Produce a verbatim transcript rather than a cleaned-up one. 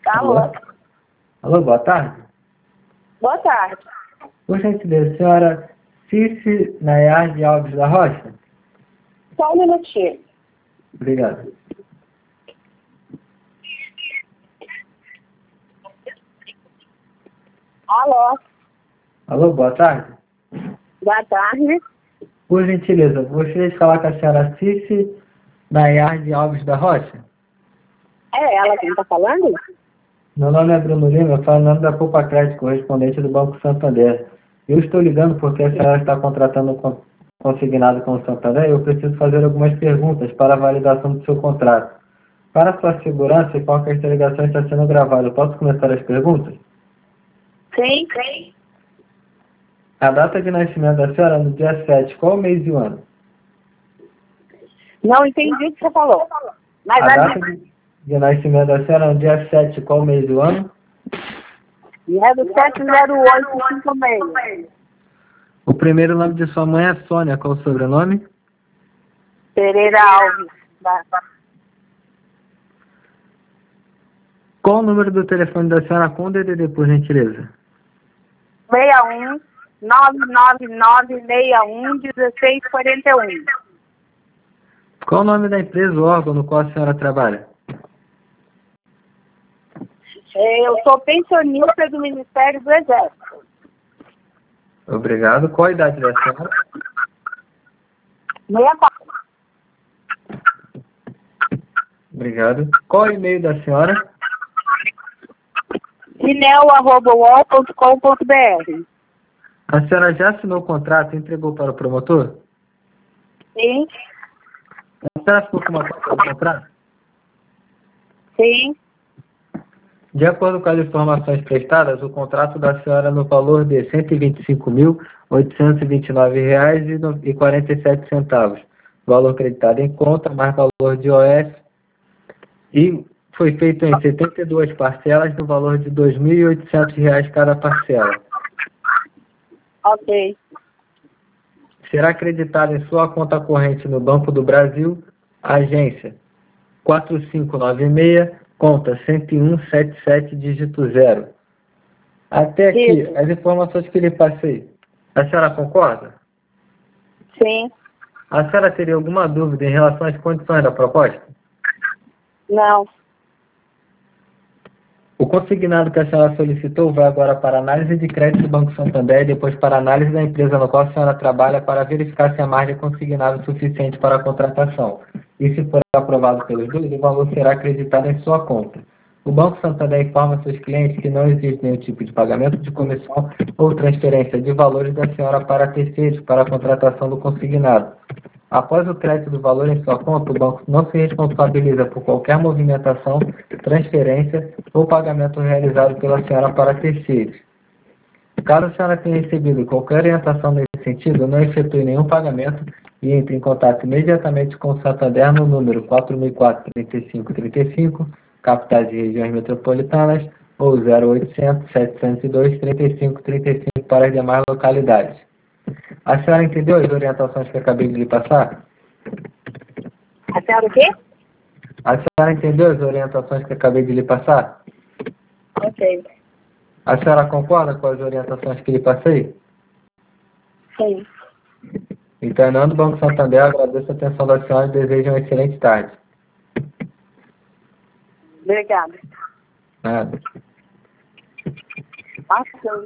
Alô? Alô? Alô, boa tarde. Boa tarde. Por gentileza, senhora Cici Nayar de Alves da Rocha? Só um minutinho. Obrigado. Alô? Alô, boa tarde. Boa tarde. Por gentileza, gostaria de falar com a senhora Cici Nayar de Alves da Rocha? É ela quem está falando? Meu nome é Bruno Lima, eu falo em nome da Poupa Crédito, correspondente do Banco Santander. Eu estou ligando porque a senhora está contratando um con- consignado com o Santander e eu preciso fazer algumas perguntas para a validação do seu contrato. Para sua segurança e qual que esta ligação está sendo gravada, eu posso começar as perguntas? Sim. Sim. A data de nascimento da senhora é no dia sete, qual o mês e o ano? Não entendi o que você falou. Mas A a data de, de nascimento da senhora é no dia sete, qual o mês e o ano? é do sete zero oito cinco seis. O primeiro nome de sua mãe é Sônia, qual o sobrenome? Pereira Alves. Da- Qual o número do telefone da senhora com D D D, por gentileza? seis um nove nove nove seis um um seis quatro um. Qual o nome da empresa ou órgão no qual a senhora trabalha? Eu sou pensionista do Ministério do Exército. Obrigado. Qual a idade da senhora? sessenta e quatro. Obrigado. Qual o e-mail da senhora? Cinel arroba uol ponto com ponto br. A senhora já assinou o contrato e entregou para o promotor? Sim. A senhora ficou com uma cópia do contrato? Sim. De acordo com as informações prestadas, o contrato da senhora no valor de cento e vinte e cinco mil, oitocentos e vinte e nove reais e quarenta e sete centavos. Valor creditado em conta, mais valor de O S. E foi feito em setenta e duas parcelas no valor de dois mil e oitocentos reais cada parcela. Ok. Será acreditado em sua conta corrente no Banco do Brasil, agência quatro cinco nove seis, conta cento e um setenta e sete, dígito zero. Até aqui, Isso. as informações que lhe passei. A senhora concorda? Sim. A senhora teria alguma dúvida em relação às condições da proposta? Não. O consignado que a senhora solicitou vai agora para análise de crédito do Banco Santander e depois para análise da empresa na qual a senhora trabalha para verificar se a margem é consignada o suficiente para a contratação. E se for aprovado pelos dois, o valor será acreditado em sua conta. O Banco Santander informa seus clientes que não existe nenhum tipo de pagamento de comissão ou transferência de valores da senhora para terceiros para a contratação do consignado. Após o crédito do valor em sua conta, o banco não se responsabiliza por qualquer movimentação, transferência ou pagamento realizado pela senhora para terceiros. Caso a senhora tenha recebido qualquer orientação nesse sentido, não efetue nenhum pagamento e entre em contato imediatamente com o Santander no número quatro mil e quatro, trinta e cinco, trinta e cinco, capitais e regiões metropolitanas, ou zero oitocentos, setecentos e dois, trinta e cinco, trinta e cinco para as demais localidades. A senhora entendeu as orientações que eu acabei de lhe passar? A senhora o quê? A senhora entendeu as orientações que eu acabei de lhe passar? Ok. A senhora concorda com as orientações que lhe passei? Sim. Então, em nome do Banco Santander, agradeço a atenção da senhora e desejo uma excelente tarde. Obrigada. Nada. Nossa,